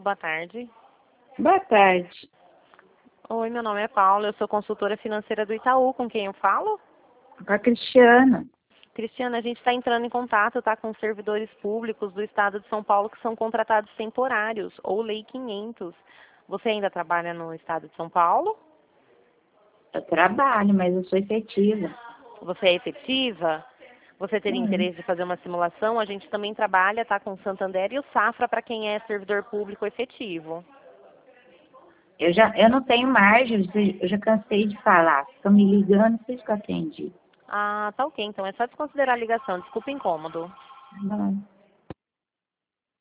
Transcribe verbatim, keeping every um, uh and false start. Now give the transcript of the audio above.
boa tarde. Boa tarde. Oi, meu nome é Paula, eu sou consultora financeira do Itaú, com quem eu falo? Com a Cristiana. Cristiana, a gente está entrando em contato, tá, com servidores públicos do estado de São Paulo que são contratados temporários, ou Lei quinhentos. Você ainda trabalha no estado de São Paulo? Eu trabalho, mas eu sou efetiva. Você é efetiva? Você teria Sim. interesse de fazer uma simulação? A gente também trabalha, tá, com o Santander e o Safra para quem é servidor público efetivo. Eu, já, eu não tenho margem, eu já cansei de falar. Estão me ligando, por isso que eu atendi. Ah, tá ok, então é só desconsiderar a ligação, desculpa o incômodo. Não.